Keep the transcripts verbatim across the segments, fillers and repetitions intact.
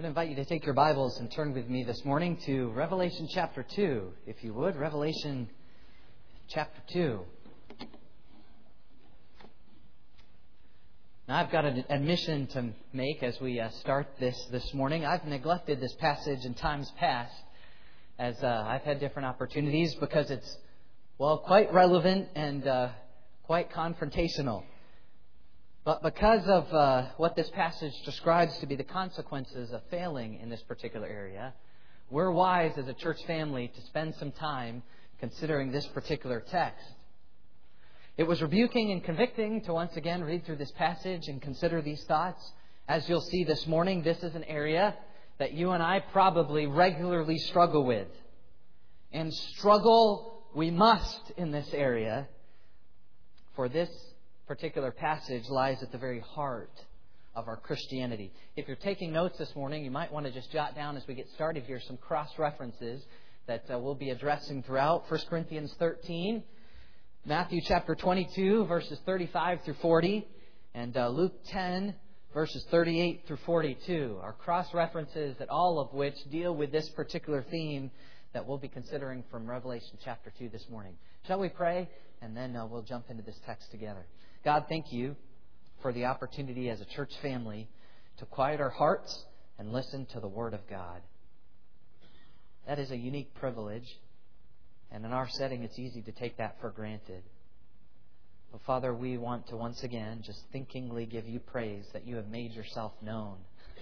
I'm going to invite you to take your Bibles and turn with me this morning to Revelation chapter two, if you would. Revelation chapter two. Now, I've got an admission to make as we uh, start this this morning. I've neglected this passage in times past as uh, I've had different opportunities because it's, well, quite relevant and uh, quite confrontational. But because of uh, what this passage describes to be the consequences of failing in this particular area, we're wise as a church family to spend some time considering this particular text. It was rebuking and convicting to once again read through this passage and consider these thoughts. As you'll see this morning, this is an area that you and I probably regularly struggle with. And struggle we must in this area, for this particular passage lies at the very heart of our Christianity. If you're taking notes this morning, you might want to just jot down as we get started here some cross-references that uh, we'll be addressing throughout. First Corinthians thirteen, Matthew chapter twenty-two, verses thirty-five through forty, and uh, Luke ten, verses thirty-eight through forty-two are cross-references that all of which deal with this particular theme that we'll be considering from Revelation chapter two this morning. Shall we pray? And then uh, we'll jump into this text together. God, thank you for the opportunity as a church family to quiet our hearts and listen to the Word of God. That is a unique privilege, and in our setting it's easy to take that for granted. But Father, we want to once again just thinkingly give you praise that you have made yourself known.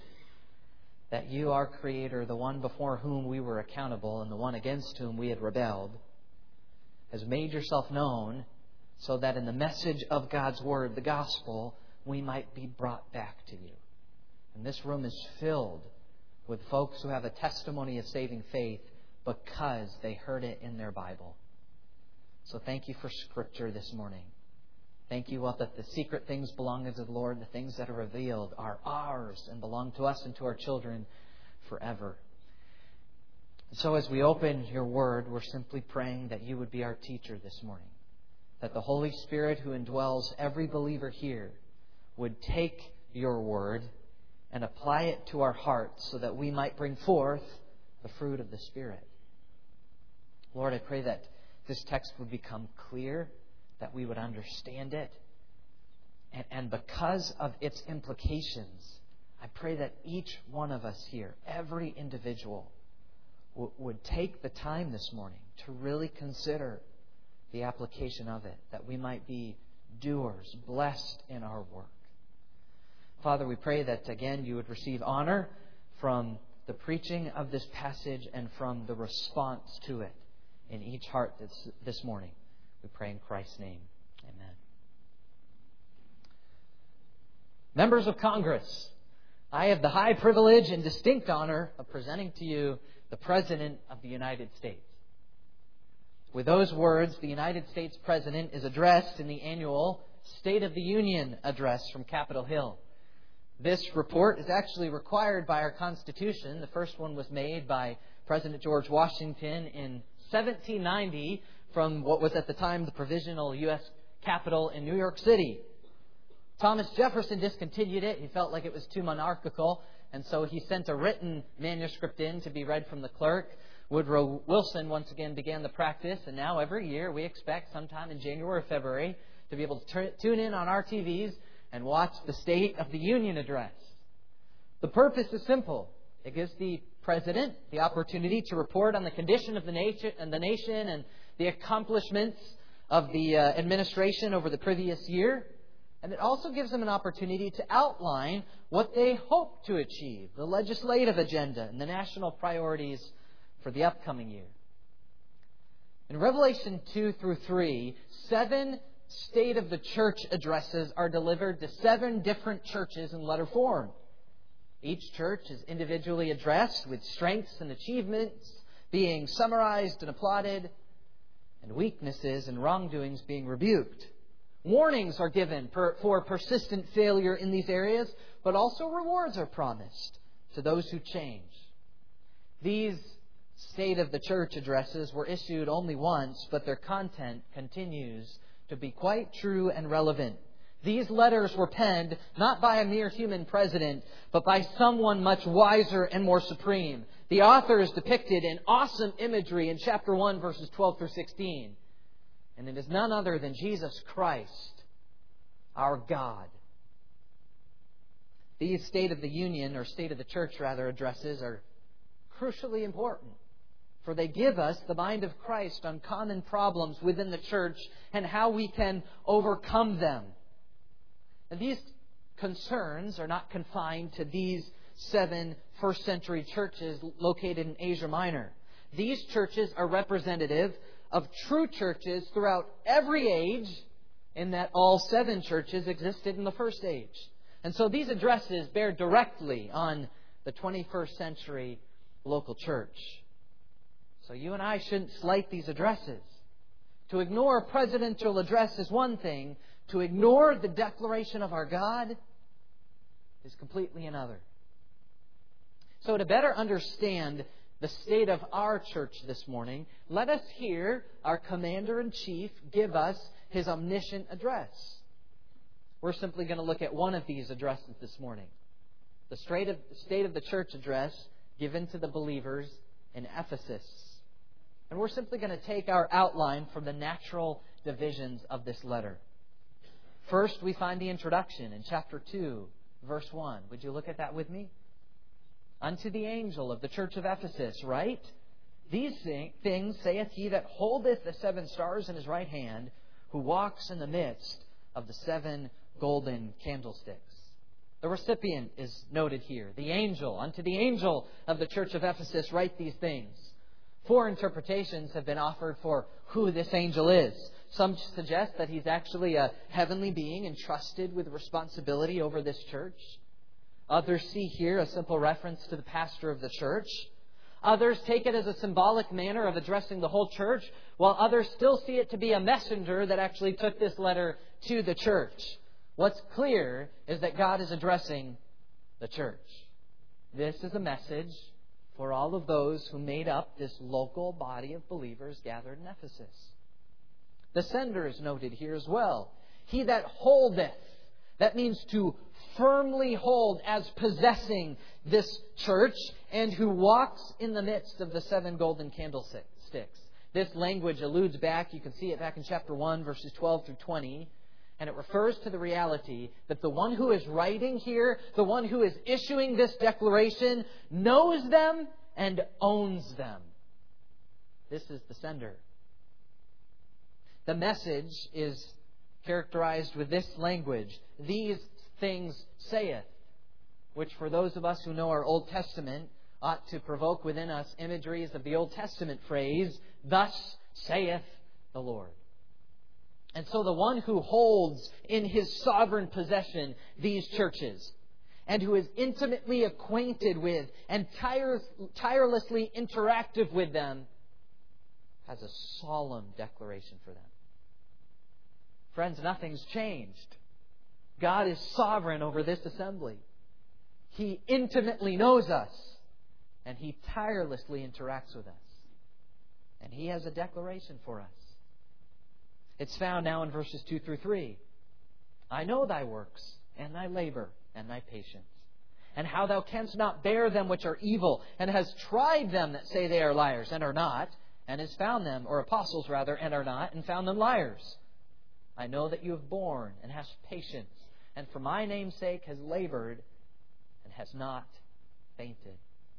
That you, our Creator, the one before whom we were accountable and the one against whom we had rebelled, has made yourself known so that in the message of God's Word, the gospel, we might be brought back to you. And this room is filled with folks who have a testimony of saving faith because they heard it in their Bible. So thank you for Scripture this morning. Thank you, well, that the secret things belong to the Lord. The things that are revealed are ours and belong to us and to our children forever. And so as we open your Word, we're simply praying that you would be our teacher this morning. That the Holy Spirit who indwells every believer here would take your Word and apply it to our hearts so that we might bring forth the fruit of the Spirit. Lord, I pray that this text would become clear, that we would understand it. And, and because of its implications, I pray that each one of us here, every individual, w- would take the time this morning to really consider the application of it, that we might be doers, blessed in our work. Father, we pray that, again, you would receive honor from the preaching of this passage and from the response to it in each heart this, this morning. We pray in Christ's name. Amen. Members of Congress, I have the high privilege and distinct honor of presenting to you the President of the United States. With those words, the United States President is addressed in the annual State of the Union address from Capitol Hill. This report is actually required by our Constitution. The first one was made by President George Washington in seventeen ninety from what was at the time the provisional U S Capitol in New York City. Thomas Jefferson discontinued it. He felt like it was too monarchical, and so he sent a written manuscript in to be read from the clerk. Woodrow Wilson once again began the practice, and now every year we expect sometime in January or February to be able to turn, tune in on our T Vs and watch the State of the Union address. The purpose is simple. It gives the President the opportunity to report on the condition of the nation and the nation and the accomplishments of the uh, administration over the previous year. And it also gives them an opportunity to outline what they hope to achieve, the legislative agenda and the national priorities for the upcoming year. In Revelation two through three, seven State of the Church addresses are delivered to seven different churches in letter form. Each church is individually addressed with strengths and achievements being summarized and applauded, and weaknesses and wrongdoings being rebuked. Warnings are given per, for persistent failure in these areas, but also rewards are promised to those who change. These State of the Church addresses were issued only once, but their content continues to be quite true and relevant. These letters were penned not by a mere human president, but by someone much wiser and more supreme. The author is depicted in awesome imagery in chapter one, verses twelve through sixteen. And it is none other than Jesus Christ, our God. These State of the Union, or State of the Church rather, addresses are crucially important, for they give us the mind of Christ on common problems within the church and how we can overcome them. And these concerns are not confined to these seven first century churches located in Asia Minor. These churches are representative of true churches throughout every age, in that all seven churches existed in the first age. And so these addresses bear directly on the twenty-first century local church. So you and I shouldn't slight these addresses. To ignore a presidential address is one thing. To ignore the declaration of our God is completely another. So to better understand the state of our church this morning, let us hear our Commander-in-Chief give us his omniscient address. We're simply going to look at one of these addresses this morning. The State of, State of the Church address given to the believers in Ephesus. And we're simply going to take our outline from the natural divisions of this letter. First, we find the introduction in chapter two, verse one. Would you look at that with me? Unto the angel of the church of Ephesus, write, These things saith he that holdeth the seven stars in his right hand, who walks in the midst of the seven golden candlesticks. The recipient is noted here, the angel. Unto the angel of the church of Ephesus, write these things. Four interpretations have been offered for who this angel is. Some suggest that he's actually a heavenly being entrusted with responsibility over this church. Others see here a simple reference to the pastor of the church. Others take it as a symbolic manner of addressing the whole church, while others still see it to be a messenger that actually took this letter to the church. What's clear is that God is addressing the church. This is a message for all of those who made up this local body of believers gathered in Ephesus. The sender is noted here as well. He that holdeth. That means to firmly hold as possessing this church, and who walks in the midst of the seven golden candlesticks. This language alludes back, you can see it back in chapter one, verses twelve through twenty, and it refers to the reality that the one who is writing here, the one who is issuing this declaration, knows them and owns them. This is the sender. The message is characterized with this language, These things saith, which for those of us who know our Old Testament ought to provoke within us imageries of the Old Testament phrase, Thus saith the Lord. And so the one who holds in his sovereign possession these churches, and who is intimately acquainted with and tire, tirelessly interactive with them, has a solemn declaration for them. Friends, nothing's changed. God is sovereign over this assembly. He intimately knows us, and He tirelessly interacts with us. And He has a declaration for us. It's found now in verses two through three. I know thy works, and thy labor, and thy patience, and how thou canst not bear them which are evil, and hast tried them that say they are liars, and are not, and hast found them, or apostles rather, and are not, and found them liars. I know that you have borne, and hast patience, and for my name's sake has labored, and has not fainted.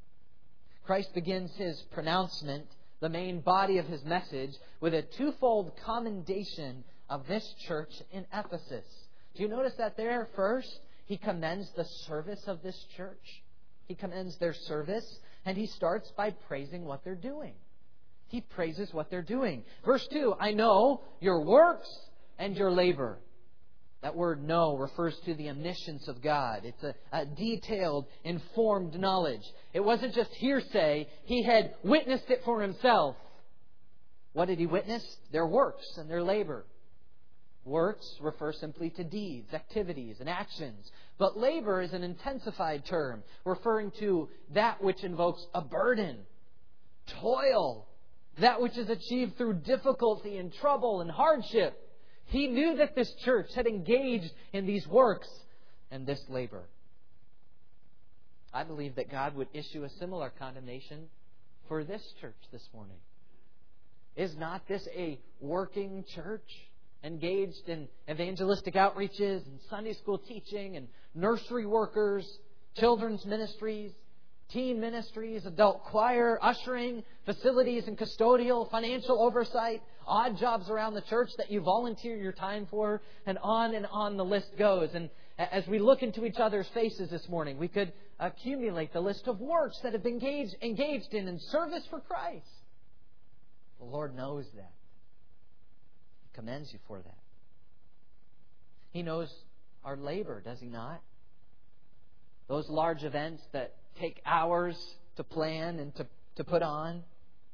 Christ begins His pronouncement, the main body of His message, with a twofold commendation of this church in Ephesus. Do you notice that there? First, He commends the service of this church. He commends their service, and He starts by praising what they're doing. He praises what they're doing. Verse two, I know your works and your labor. That word know refers to the omniscience of God. It's a, a detailed, informed knowledge. It wasn't just hearsay. He had witnessed it for Himself. What did He witness? Their works and their labor. Works refer simply to deeds, activities, and actions. But labor is an intensified term, referring to that which invokes a burden, toil, that which is achieved through difficulty and trouble and hardship. He knew that this church had engaged in these works and this labor. I believe that God would issue a similar condemnation for this church this morning. Is not this a working church, engaged in evangelistic outreaches and Sunday school teaching and nursery workers, children's ministries, teen ministries, adult choir, ushering, facilities and custodial, financial oversight, odd jobs around the church that you volunteer your time for, and on and on the list goes. And as we look into each other's faces this morning, we could accumulate the list of works that have been engaged, engaged in in service for Christ. The Lord knows that. He commends you for that. He knows our labor, does He not? Those large events that take hours to plan and to, to put on.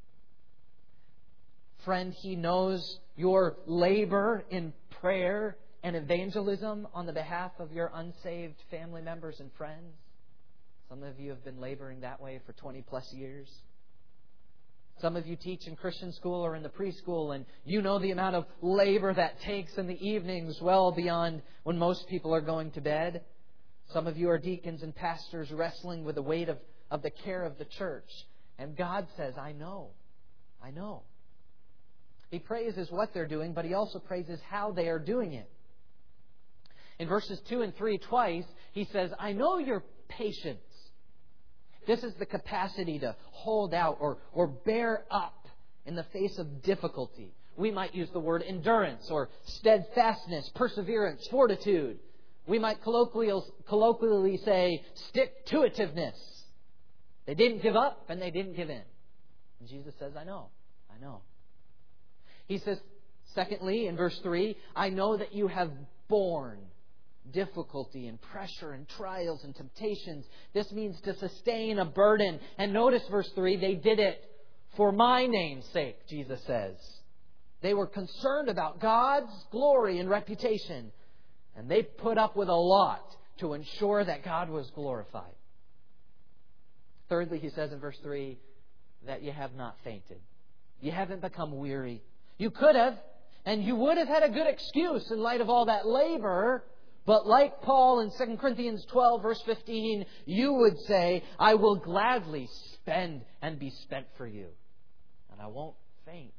Friend, He knows your labor in prayer and evangelism on the behalf of your unsaved family members and friends. Some of you have been laboring that way for twenty plus years. Some of you teach in Christian school or in the preschool, and you know the amount of labor that takes in the evenings well beyond when most people are going to bed. Some of you are deacons and pastors wrestling with the weight of, of the care of the church. And God says, I know. I know. He praises what they're doing, but He also praises how they are doing it. In verses two and three, twice, He says, I know your patience. This is the capacity to hold out or, or bear up in the face of difficulty. We might use the word endurance or steadfastness, perseverance, fortitude. We might colloquially, colloquially say stick-to-itiveness. They didn't give up and they didn't give in. And Jesus says, I know, I know. He says, secondly, in verse three, I know that you have borne difficulty and pressure and trials and temptations. This means to sustain a burden. And notice verse three, they did it for my name's sake, Jesus says. They were concerned about God's glory and reputation. And they put up with a lot to ensure that God was glorified. Thirdly, He says in verse three, that you have not fainted. You haven't become weary. You could have, and you would have had a good excuse in light of all that labor. But like Paul in Second Corinthians twelve, verse fifteen, you would say, I will gladly spend and be spent for you, and I won't faint.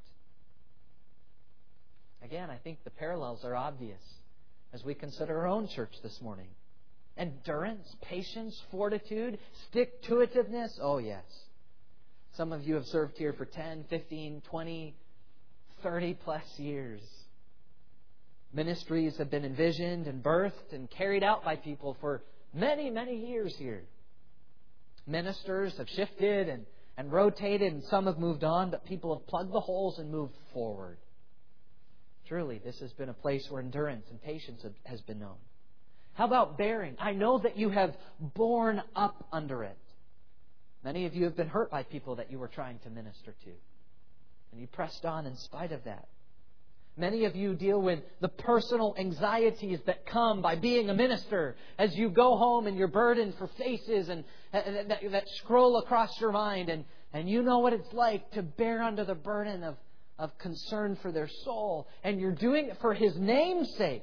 Again, I think the parallels are obvious as we consider our own church this morning. Endurance, patience, fortitude, stick-to-itiveness. Oh, yes. Some of you have served here for ten, fifteen, twenty, thirty plus years. Ministries have been envisioned and birthed and carried out by people for many, many years here. Ministers have shifted and, and rotated, and some have moved on, but people have plugged the holes and moved forward. Truly, this has been a place where endurance and patience has been known. How about bearing? I know that you have borne up under it. Many of you have been hurt by people that you were trying to minister to. And you pressed on in spite of that. Many of you deal with the personal anxieties that come by being a minister as you go home and you're burdened for faces and, and that, that scroll across your mind. And, and you know what it's like to bear under the burden of, of concern for their soul. And you're doing it for His name's sake.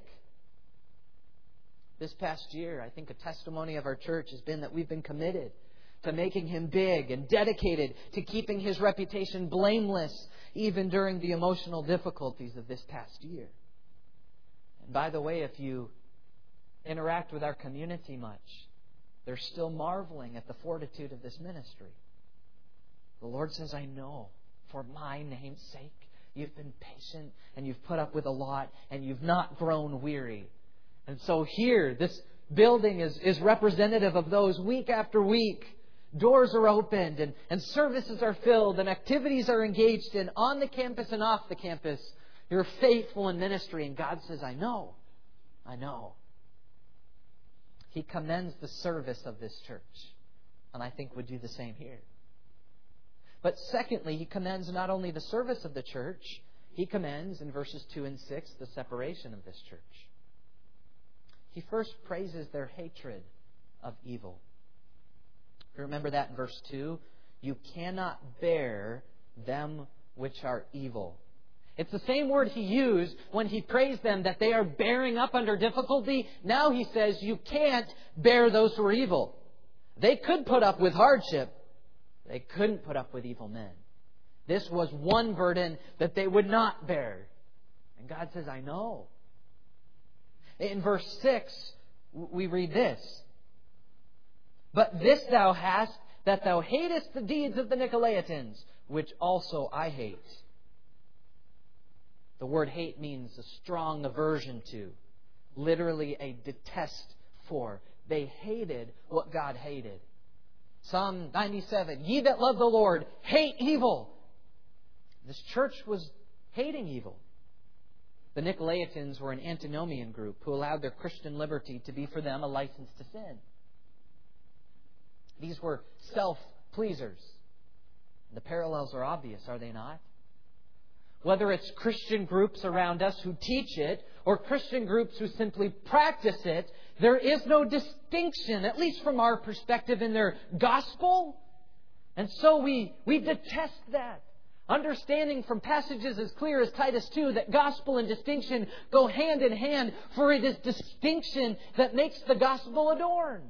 This past year, I think a testimony of our church has been that we've been committed to making Him big and dedicated to keeping His reputation blameless even during the emotional difficulties of this past year. And by the way, if you interact with our community much, they're still marveling at the fortitude of this ministry. The Lord says, I know, for my name's sake, you've been patient and you've put up with a lot and you've not grown weary. And so here, this building is, is representative of those week after week. Doors are opened and, and services are filled and activities are engaged in on the campus and off the campus. You're faithful in ministry, and God says, I know, I know. He commends the service of this church, and I think would do the same here. But secondly, He commends not only the service of the church, He commends in verses two and six the separation of this church. He first praises their hatred of evil. Remember that in verse two? You cannot bear them which are evil. It's the same word He used when He praised them that they are bearing up under difficulty. Now He says you can't bear those who are evil. They could put up with hardship. They couldn't put up with evil men. This was one burden that they would not bear. And God says, I know. In verse six, we read this. But this thou hast, that thou hatest the deeds of the Nicolaitans, which also I hate. The word hate means a strong aversion to. Literally a detest for. They hated what God hated. Psalm ninety-seven, ye that love the Lord, hate evil. This church was hating evil. The Nicolaitans were an antinomian group who allowed their Christian liberty to be for them a license to sin. These were self-pleasers. The parallels are obvious, are they not? Whether it's Christian groups around us who teach it or Christian groups who simply practice it, there is no distinction, at least from our perspective, in their gospel. And so we, we detest that. Understanding from passages as clear as Titus two that gospel and distinction go hand in hand, for it is distinction that makes the gospel adorned.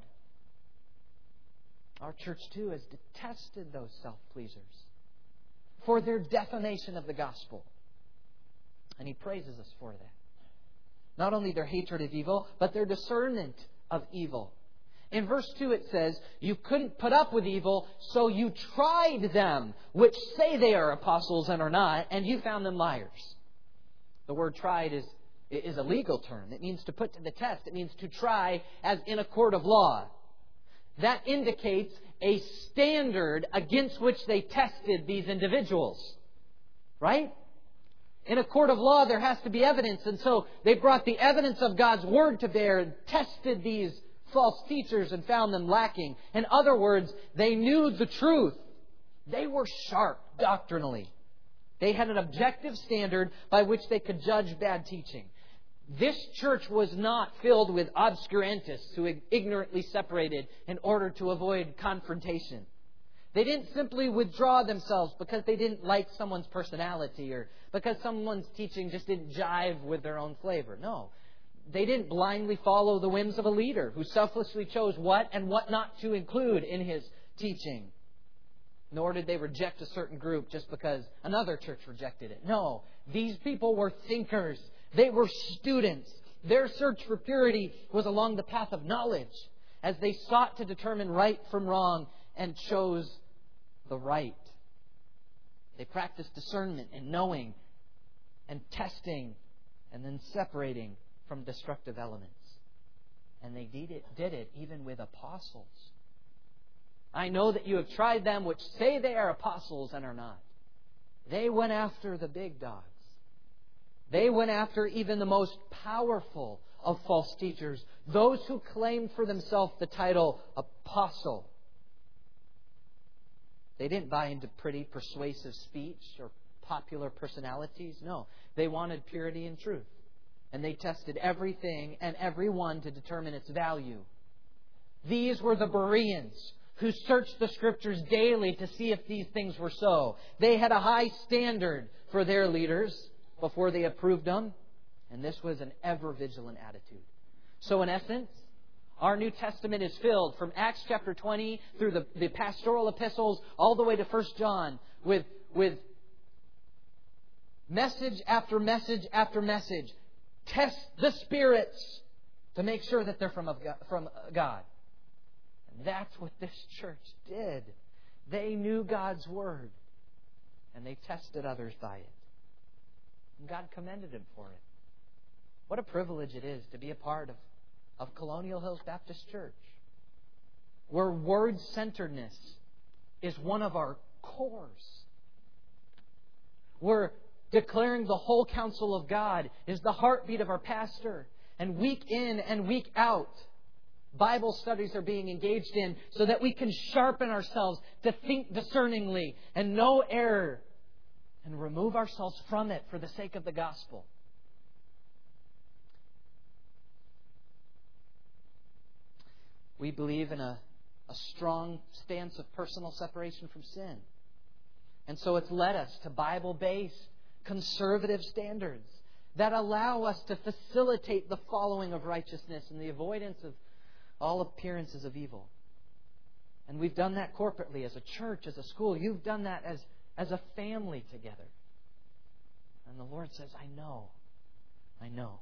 Our church too has detested those self-pleasers for their defamation of the gospel. And He praises us for that. Not only their hatred of evil, but their discernment of evil. In verse two it says, you couldn't put up with evil, so you tried them, which say they are apostles and are not, and you found them liars. The word tried is, is a legal term. It means to put to the test. It means to try as in a court of law. That indicates a standard against which they tested these individuals. Right? In a court of law, there has to be evidence. And so they brought the evidence of God's Word to bear and tested these false teachers and found them lacking. In other words, they knew the truth. They were sharp doctrinally. They had an objective standard by which they could judge bad teaching. This church was not filled with obscurantists who ignorantly separated in order to avoid confrontation. They didn't simply withdraw themselves because they didn't like someone's personality or because someone's teaching just didn't jive with their own flavor. No. They didn't blindly follow the whims of a leader who selflessly chose what and what not to include in his teaching. Nor did they reject a certain group just because another church rejected it. No. These people were thinkers. They were students. Their search for purity was along the path of knowledge as they sought to determine right from wrong and chose the right. They practiced discernment and knowing and testing and then separating from destructive elements. And they did it, did it even with apostles. I know that you have tried them which say they are apostles and are not. They went after the big dogs. They went after even the most powerful of false teachers, those who claimed for themselves the title apostle. They didn't buy into pretty, persuasive speech or popular personalities. No, they wanted purity and truth. And they tested everything and everyone to determine its value. These were the Bereans who searched the Scriptures daily to see if these things were so. They had a high standard for their leaders before they approved them. And this was an ever-vigilant attitude. So in essence, our New Testament is filled from Acts chapter twenty through the, the pastoral epistles all the way to First John with, with message after message after message. Test the spirits to make sure that they're from, from God. And that's what this church did. They knew God's Word. And they tested others by it. And God commended them for it. What a privilege it is to be a part of, of Colonial Hills Baptist Church, where word-centeredness is one of our cores. Where declaring the whole counsel of God is the heartbeat of our pastor. And week in and week out, Bible studies are being engaged in so that we can sharpen ourselves to think discerningly and know error and remove ourselves from it for the sake of the gospel. We believe in a, a strong stance of personal separation from sin. And so it's led us to Bible-based, conservative standards that allow us to facilitate the following of righteousness and the avoidance of all appearances of evil. And we've done that corporately as a church, as a school. You've done that as, as a family together. And the Lord says, I know. I know.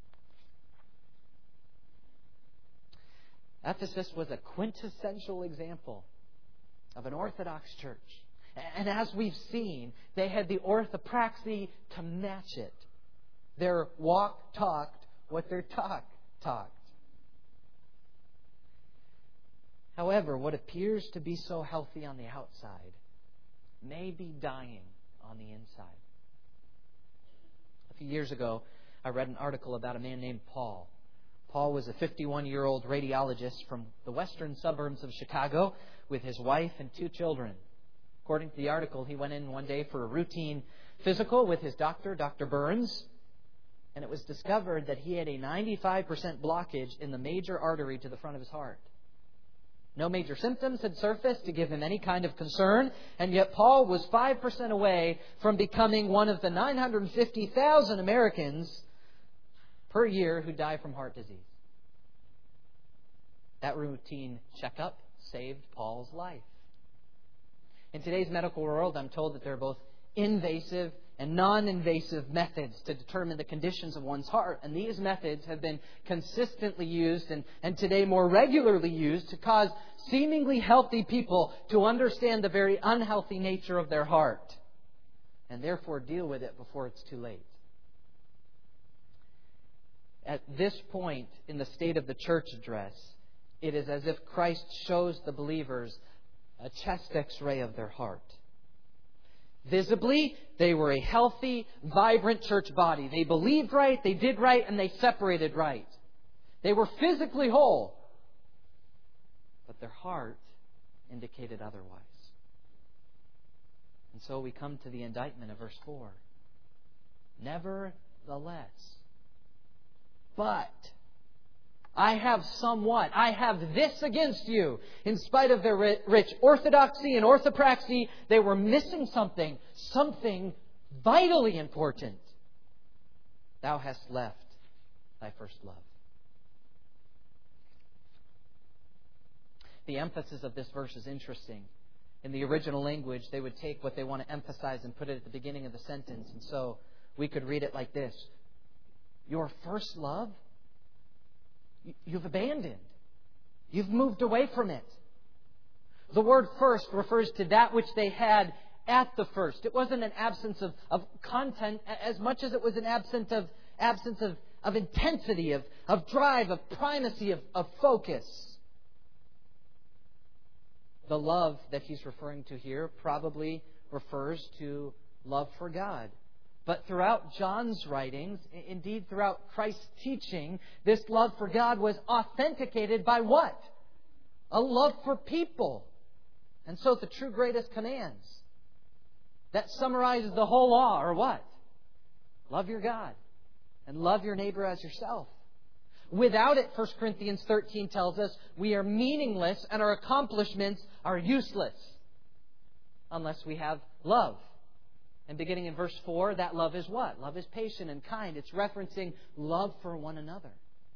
Ephesus was a quintessential example of an Orthodox church. And as we've seen, they had the orthopraxy to match it. Their walk talked what their talk talked. However, what appears to be so healthy on the outside may be dying on the inside. A few years ago, I read an article about a man named Paul. Paul was a fifty-one-year-old radiologist from the western suburbs of Chicago with his wife and two children. According to the article, he went in one day for a routine physical with his doctor, Doctor Burns, and it was discovered that he had a ninety-five percent blockage in the major artery to the front of his heart. No major symptoms had surfaced to give him any kind of concern, and yet Paul was five percent away from becoming one of the nine hundred fifty thousand Americans per year who die from heart disease. That routine checkup saved Paul's life. In today's medical world, I'm told that there are both invasive and non-invasive methods to determine the conditions of one's heart. And these methods have been consistently used and, and today more regularly used to cause seemingly healthy people to understand the very unhealthy nature of their heart and therefore deal with it before it's too late. At this point in the State of the Church address, it is as if Christ shows the believers a chest x-ray of their heart. Visibly, they were a healthy, vibrant church body. They believed right, they did right, and they separated right. They were physically whole, but their heart indicated otherwise. And so we come to the indictment of verse four. Nevertheless, but I have somewhat, I have this against you. In spite of their rich orthodoxy and orthopraxy, they were missing something, something vitally important. Thou hast left thy first love. The emphasis of this verse is interesting. In the original language, they would take what they want to emphasize and put it at the beginning of the sentence. And so we could read it like this. Your first love, you've abandoned. You've moved away from it. The word first refers to that which they had at the first. It wasn't an absence of, of content as much as it was an absence of absence of, of intensity, of, of drive, of primacy, of, of focus. The love that he's referring to here probably refers to love for God. But throughout John's writings, indeed throughout Christ's teaching, this love for God was authenticated by what? A love for people. And so the true greatest commands that summarizes the whole law are what? Love your God and love your neighbor as yourself. Without it, First Corinthians thirteen tells us, we are meaningless and our accomplishments are useless unless we have love. And beginning in verse four, that love is what? Love is patient and kind. It's referencing love for one another.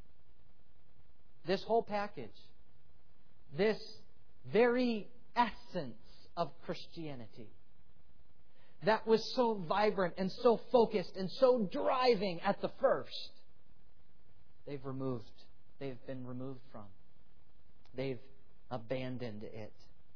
This whole package, this very essence of Christianity that was so vibrant and so focused and so driving at the first, they've removed. They've been removed from. They've abandoned it.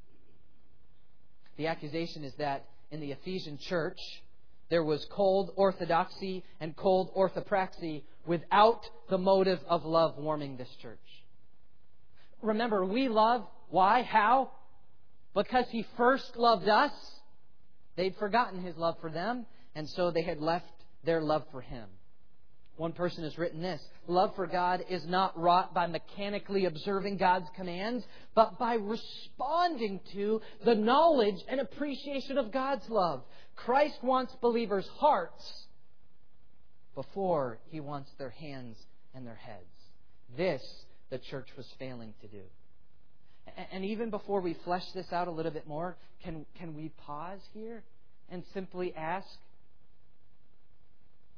The accusation is that in the Ephesian church, there was cold orthodoxy and cold orthopraxy without the motive of love warming this church. Remember, we love. Why? How? Because He first loved us. They'd forgotten His love for them, and so they had left their love for Him. One person has written this: love for God is not wrought by mechanically observing God's commands, but by responding to the knowledge and appreciation of God's love. Christ wants believers' hearts before He wants their hands and their heads. This the church was failing to do. And even before we flesh this out a little bit more, can, can we pause here and simply ask,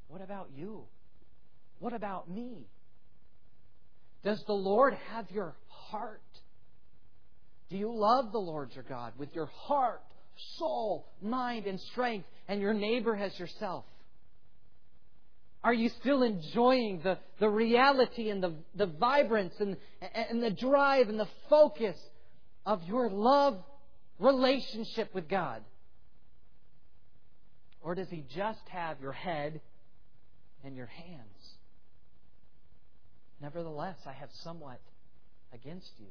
What about you? What about me? Does the Lord have your heart? Do you love the Lord your God with your heart, soul, mind, and strength, and your neighbor as yourself? Are you still enjoying the, the reality and the, the vibrance and, and the drive and the focus of your love relationship with God? Or does He just have your head and your hands? Nevertheless, I have somewhat against you.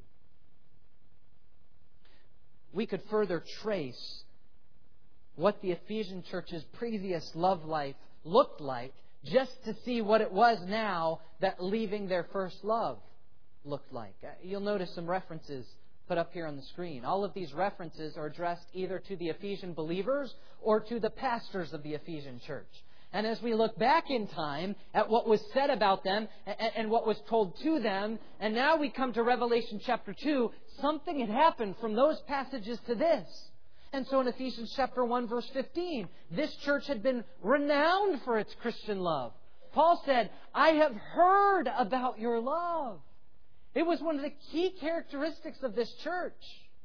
We could further trace what the Ephesian church's previous love life looked like just to see what it was now that leaving their first love looked like. You'll notice some references put up here on the screen. All of these references are addressed either to the Ephesian believers or to the pastors of the Ephesian church. And as we look back in time at what was said about them and what was told to them, and now we come to Revelation chapter two, something had happened from those passages to this. And so in Ephesians chapter one, verse fifteen, this church had been renowned for its Christian love. Paul said, I have heard about your love. It was one of the key characteristics of this church.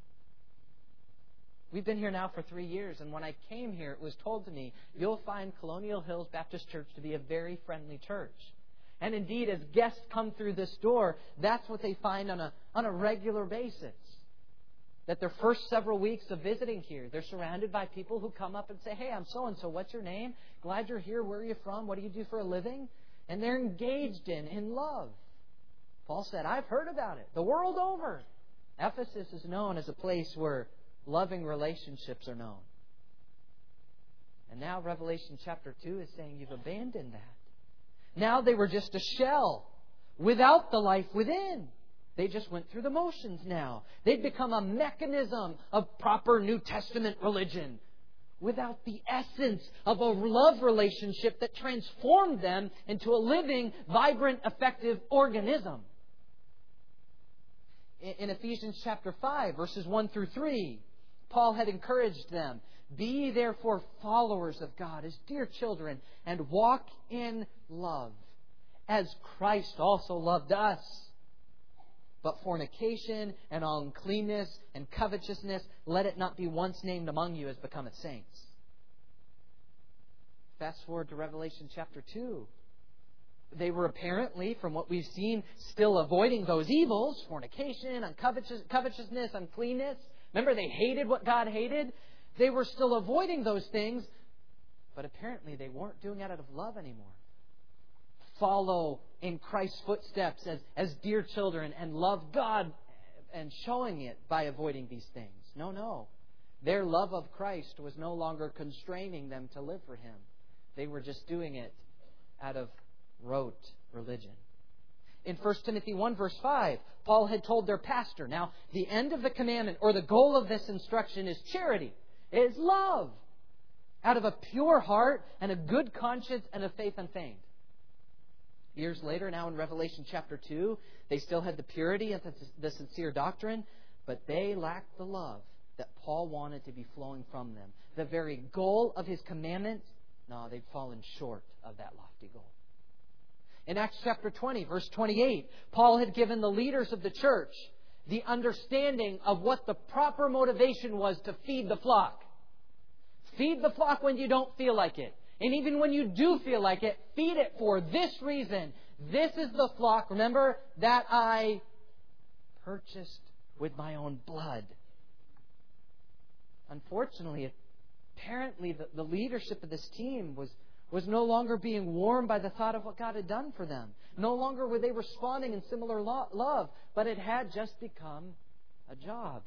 We've been here now for three years, and when I came here, it was told to me, you'll find Colonial Hills Baptist Church to be a very friendly church. And indeed, as guests come through this door, that's what they find on a, on a regular basis. That their first several weeks of visiting here, they're surrounded by people who come up and say, hey, I'm so-and-so, what's your name? Glad you're here, where are you from? What do you do for a living? And they're engaged in, in love. Paul said, I've heard about it, the world over. Ephesus is known as a place where loving relationships are known. And now Revelation chapter two is saying you've abandoned that. Now they were just a shell without the life within. They just went through the motions now. They'd become a mechanism of proper New Testament religion without the essence of a love relationship that transformed them into a living, vibrant, effective organism. In Ephesians chapter five, verses one through three, Paul had encouraged them, be ye therefore followers of God as dear children, and walk in love, as Christ also loved us. But fornication and uncleanness and covetousness, let it not be once named among you as becometh saints. Fast forward to Revelation chapter two. They were apparently, from what we've seen, still avoiding those evils, fornication, covetousness, uncleanness. Remember, they hated what God hated. They were still avoiding those things, but apparently they weren't doing it out of love anymore. Follow in Christ's footsteps as, as dear children and love God and showing it by avoiding these things. No, no. Their love of Christ was no longer constraining them to live for Him. They were just doing it out of rote religion. In First Timothy one, verse five, Paul had told their pastor, now, the end of the commandment, or the goal of this instruction is charity, is love, out of a pure heart and a good conscience and a faith unfeigned. Years later, now in Revelation chapter two, they still had the purity and the sincere doctrine, but they lacked the love that Paul wanted to be flowing from them. The very goal of his commandment, no, they'd fallen short of that lofty goal. In Acts chapter twenty, verse twenty-eight, Paul had given the leaders of the church the understanding of what the proper motivation was to feed the flock. Feed the flock when you don't feel like it. And even when you do feel like it, feed it for this reason. This is the flock, remember, that I purchased with my own blood. Unfortunately, apparently the, the leadership of this team was was no longer being warmed by the thought of what God had done for them. No longer were they responding in similar lo- love, but it had just become a job.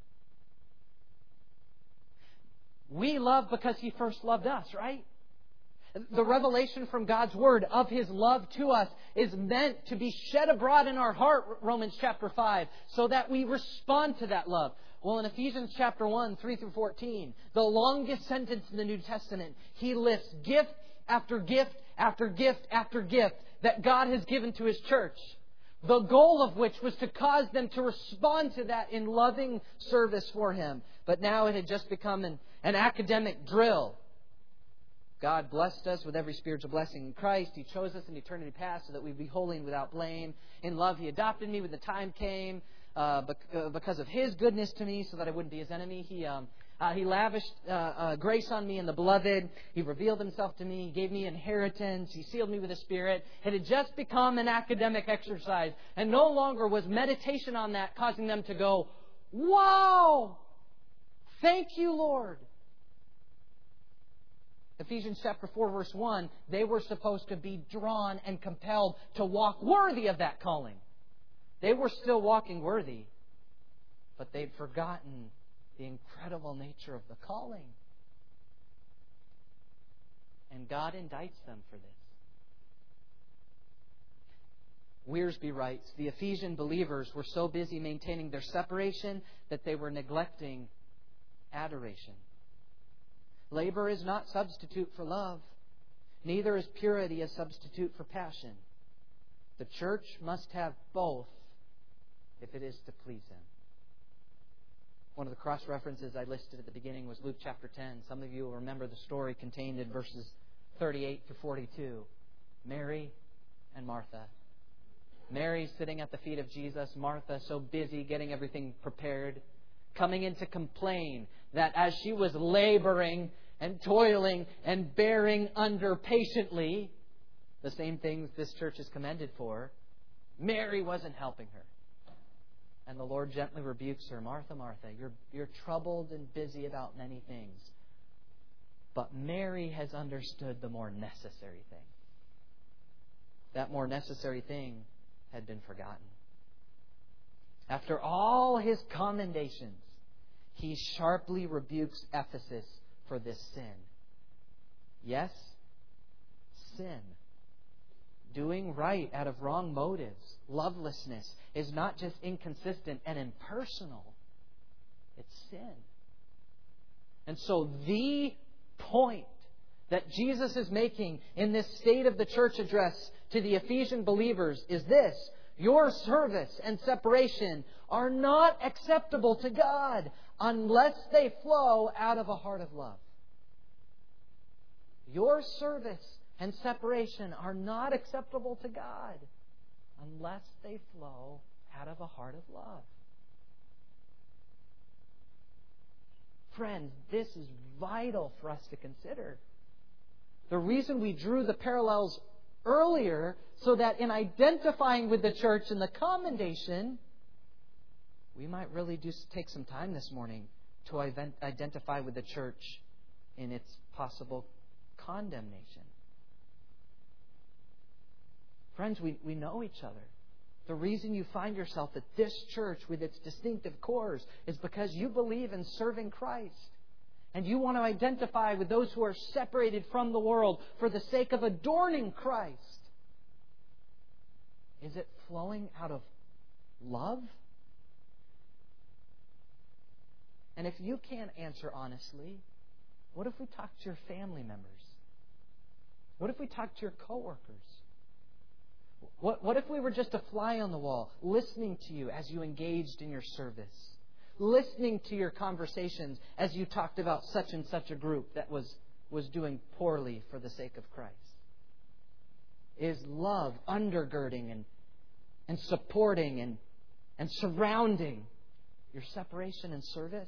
We love because He first loved us, right? The revelation from God's Word of His love to us is meant to be shed abroad in our heart, Romans chapter five, so that we respond to that love. Well, in Ephesians chapter one, three through fourteen, the longest sentence in the New Testament, he lists gift after gift after gift after gift that God has given to His church. The goal of which was to cause them to respond to that in loving service for Him. But now it had just become an, an academic drill. God blessed us with every spiritual blessing in Christ. He chose us in eternity past so that we'd be holy and without blame. In love, He adopted me when the time came uh, because of His goodness to me so that I wouldn't be His enemy. He um, uh, He lavished uh, uh, grace on me in the beloved. He revealed Himself to me. He gave me inheritance. He sealed me with His Spirit. It had just become an academic exercise. And no longer was meditation on that causing them to go, wow! Thank you, Lord. Ephesians chapter four, verse one, they were supposed to be drawn and compelled to walk worthy of that calling. They were still walking worthy, but they'd forgotten the incredible nature of the calling. And God indicts them for this. Wiersbe writes, the Ephesian believers were so busy maintaining their separation that they were neglecting adoration. Labor is not substitute for love. Neither is purity a substitute for passion. The church must have both if it is to please Him. One of the cross references I listed at the beginning was Luke chapter ten. Some of you will remember the story contained in verses thirty-eight to forty-two. Mary and Martha. Mary sitting at the feet of Jesus. Martha so busy getting everything prepared, coming in to complain that as she was laboring and toiling and bearing under patiently the same things this church is commended for, Mary wasn't helping her. And the Lord gently rebukes her, Martha, Martha, you're, you're troubled and busy about many things. But Mary has understood the more necessary thing. That more necessary thing had been forgotten. After all His commendations, He sharply rebukes Ephesus for this sin. Yes, sin. Doing right out of wrong motives, lovelessness, is not just inconsistent and impersonal. It's sin. And so the point that Jesus is making in this State of the Church address to the Ephesian believers is this: your service and separation are not acceptable to God unless they flow out of a heart of love. Your service and separation are not acceptable to God unless they flow out of a heart of love. Friends, this is vital for us to consider. The reason we drew the parallels earlier, so that in identifying with the church in the commendation, we might really just take some time this morning to identify with the church in its possible condemnation. Friends, we, we know each other. The reason you find yourself at this church with its distinctive cores is because you believe in serving Christ. And you want to identify with those who are separated from the world for the sake of adorning Christ. Is it flowing out of love? And if you can't answer honestly, what if we talk to your family members? What if we talk to your coworkers? What, what if we were just a fly on the wall, listening to you as you engaged in your service? Listening to your conversations as you talked about such and such a group that was, was doing poorly for the sake of Christ? Is love undergirding and, and supporting and, and surrounding your separation and service?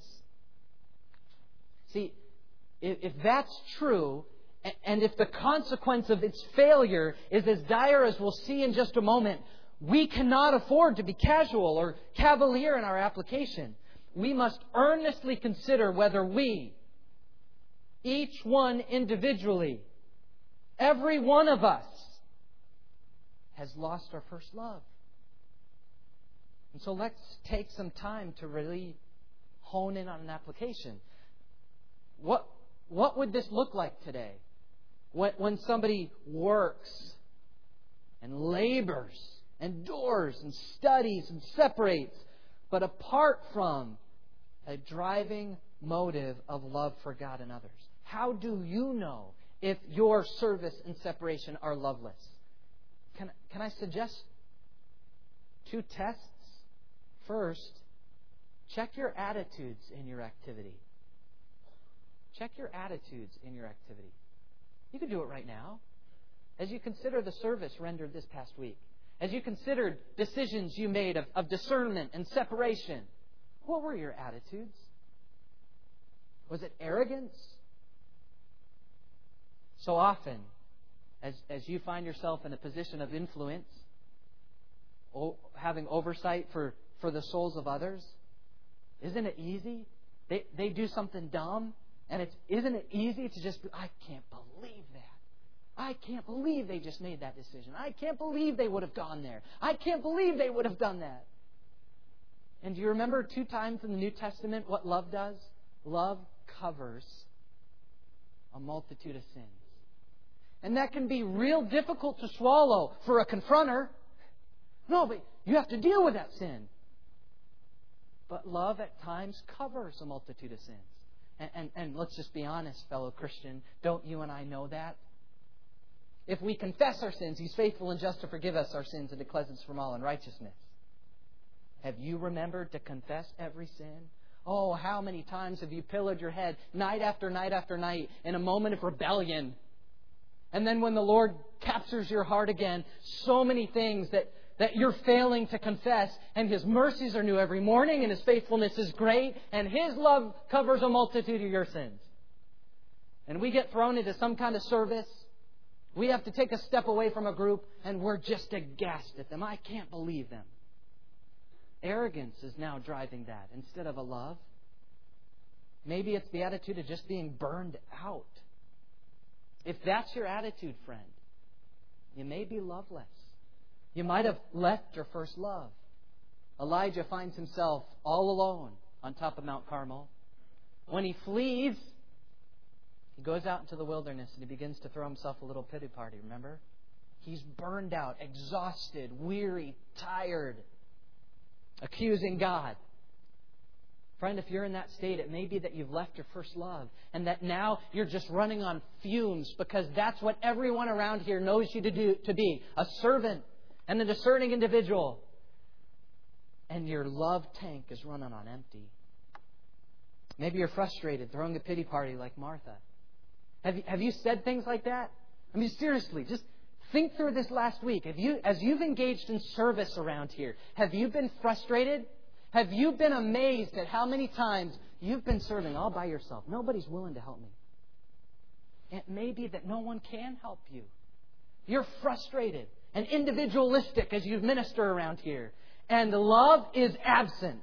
See, if, if that's true, and if the consequence of its failure is as dire as we'll see in just a moment, we cannot afford to be casual or cavalier in our application. We must earnestly consider whether we, each one individually, every one of us, has lost our first love. And so let's take some time to really hone in on an application. What, what would this look like today? When, when somebody works and labors, endures and studies and separates, but apart from a driving motive of love for God and others. How do you know if your service and separation are loveless? Can, can I suggest two tests? First, check your attitudes in your activity. Check your attitudes in your activity. You could do it right now. As you consider the service rendered this past week, as you considered decisions you made of, of discernment and separation, what were your attitudes? Was it arrogance? So often, as, as you find yourself in a position of influence, o- having oversight for, for the souls of others, isn't it easy? They, they do something dumb, and it's, isn't it easy to just be, I can't believe that. I can't believe they just made that decision. I can't believe they would have gone there. I can't believe they would have done that. And do you remember two times in the New Testament what love does? Love covers a multitude of sins. And that can be real difficult to swallow for a confronter. No, but you have to deal with that sin. But love at times covers a multitude of sins. And, and, and let's just be honest, fellow Christian, don't you and I know that? If we confess our sins, He's faithful and just to forgive us our sins and to cleanse us from all unrighteousness. Have you remembered to confess every sin? Oh, how many times have you pillowed your head night after night after night in a moment of rebellion? And then when the Lord captures your heart again, so many things that, that you're failing to confess, and His mercies are new every morning, and His faithfulness is great, and His love covers a multitude of your sins. And we get thrown into some kind of service. We have to take a step away from a group, and we're just aghast at them. I can't believe them. Arrogance is now driving that instead of a love. Maybe it's the attitude of just being burned out. If that's your attitude, friend, you may be loveless. You might have left your first love. Elijah finds himself all alone on top of Mount Carmel. When he flees, he goes out into the wilderness and he begins to throw himself a little pity party, remember? He's burned out, exhausted, weary, tired, accusing God. Friend, if you're in that state, it may be that you've left your first love and that now you're just running on fumes because that's what everyone around here knows you to do, to be, a servant and a discerning individual. And your love tank is running on empty. Maybe you're frustrated, throwing a pity party like Martha. Have you, have you said things like that? I mean, seriously, just think through this last week. Have you, as you've engaged in service around here, have you been frustrated? Have you been amazed at how many times you've been serving all by yourself? Nobody's willing to help me. It may be that no one can help you. You're frustrated and individualistic as you minister around here. And love is absent.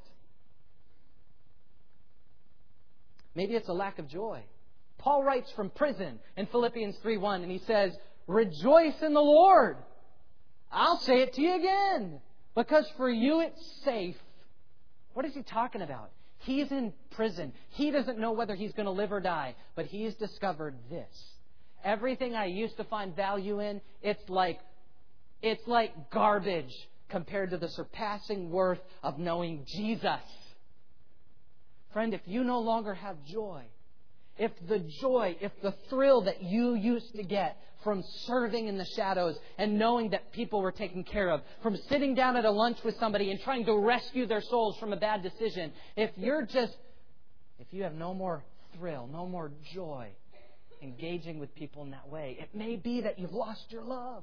Maybe it's a lack of joy. Paul writes from prison in Philippians three one, and he says, rejoice in the Lord. I'll say it to you again, because for you it's safe. What is he talking about? He's in prison. He doesn't know whether he's going to live or die, but he's discovered this. Everything I used to find value in, it's like, it's like garbage compared to the surpassing worth of knowing Jesus. Friend, if you no longer have joy, if the joy, if the thrill that you used to get from serving in the shadows and knowing that people were taken care of, from sitting down at a lunch with somebody and trying to rescue their souls from a bad decision, if you're just, if you have no more thrill, no more joy engaging with people in that way, it may be that you've lost your love.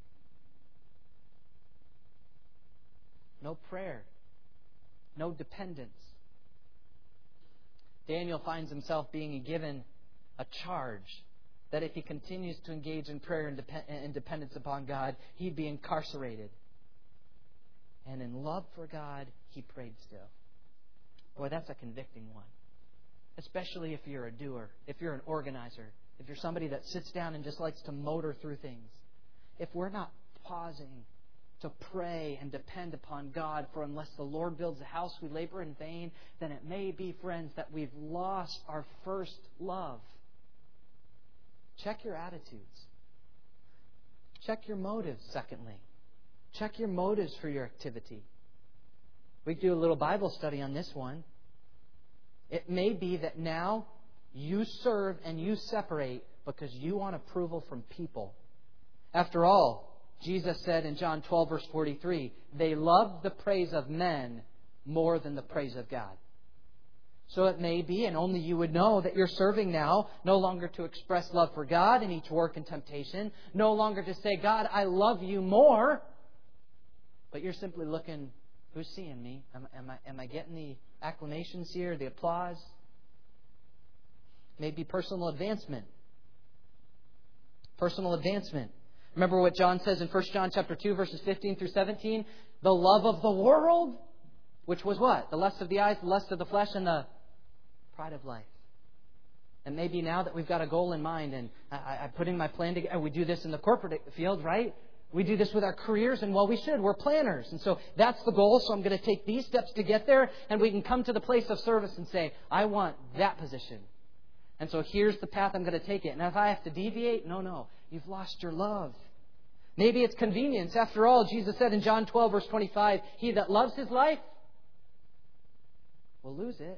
No prayer, no dependence. Daniel finds himself being given a charge that if he continues to engage in prayer and dependence upon God, he'd be incarcerated. And in love for God, he prayed still. Boy, that's a convicting one. Especially if you're a doer, if you're an organizer, if you're somebody that sits down and just likes to motor through things. If we're not pausing to pray and depend upon God, for unless the Lord builds a house, we labor in vain, then it may be, friends, that we've lost our first love. Check your attitudes. Check your motives, secondly. Check your motives for your activity. We do a little Bible study on this one. It may be that now you serve and you separate because you want approval from people. After all, Jesus said in John twelve, verse forty-three, they love the praise of men more than the praise of God. So it may be, and only you would know, that you're serving now no longer to express love for God in each work and temptation, no longer to say, God, I love you more, but you're simply looking, who's seeing me? Am, am, I, am I getting the acclamations here, the applause? Maybe personal advancement. Personal advancement. Remember what John says in First John chapter two, verses fifteen through seventeen? The love of the world, which was what? The lust of the eyes, the lust of the flesh, and the pride of life. And maybe now that we've got a goal in mind, and I, I'm putting my plan together, we do this in the corporate field, right? We do this with our careers, and well, we should. We're planners. And so that's the goal, so I'm going to take these steps to get there, and we can come to the place of service and say, I want that position. And so here's the path I'm going to take it. And if I have to deviate, no, no. You've lost your love. Maybe it's convenience. After all, Jesus said in John twelve, verse twenty-five, he that loves his life will lose it.